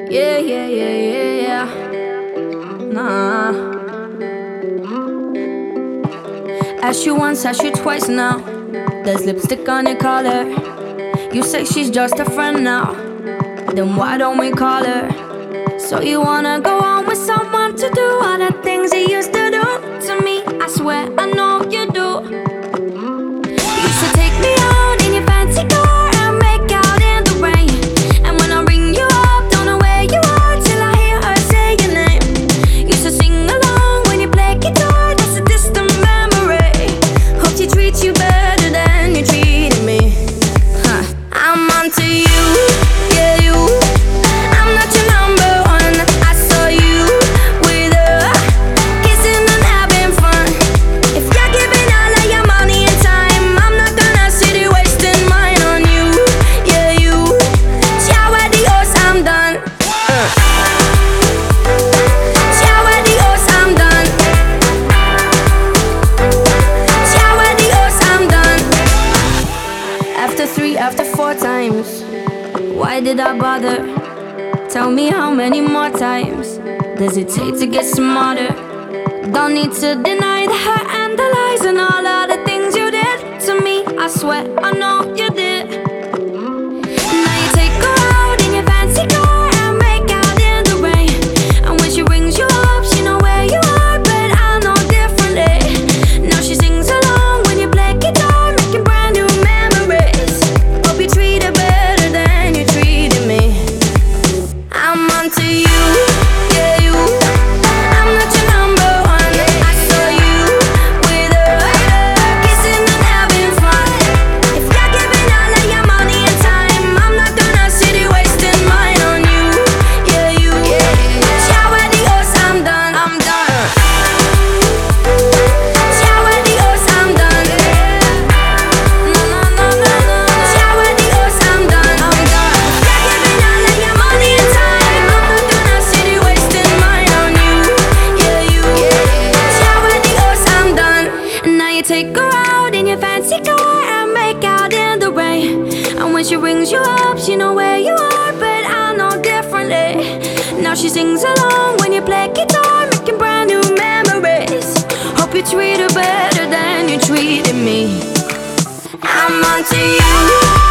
Yeah, yeah, yeah, yeah, yeah. Nah. Asked you once, asked you twice now. There's lipstick on your collar. You say she's just a friend now. Then why don't we call her? So you wanna go on with someone to do all the things he used to do to me? I swear I know you do. You used to take me out in your fancy car and make out in the rain. And when I ring you up, don't know where you are till I hear her say your name. Used to sing along when you play guitar, that's a distant memory. Hope she treats you better than you treated me. I'm onto you, yeah you. I'm not your number one. I saw you with her, kissing and having fun. If you're giving all of your money and time, I'm not gonna sit here wasting mine on you, yeah you. Ciao adios, I'm done. Ciao adios, I'm done. Ciao adios, I'm done. After 3, after 4 times, why did I bother? Tell me how many more times does it take to get smarter? Don't need to deny the hurt and the lies and all of the things you did to me. I swear I know you did. Now you take her out in your fancy car and make out in the rain. And when she rings you up, she know where you are, but I know differently. Now she sings along when you play guitar, making brand new memories. Hope you treat her better than you treated me. I'm onto you, yeah you. I'm not your number one. I saw you with her, kissing and having fun. If you're giving all of your money and time, I'm not gonna sit here wasting mine on you, yeah you. Ciao adios, I'm done, I'm done. Ciao adios, I'm done. No, no, no, no, no. Ciao adios, I'm done, I'm done. If you're giving all of your money and time, I'm not gonna sit here wasting mine on you, yeah you. Ciao adios, I'm done. And now you take her out in your fancy car and make out in the rain. And when she rings you up, she know where you are, but I know differently. Now she sings along when you play guitar, making brand new memories. Hope you treat her better than you treated me. I'm onto you.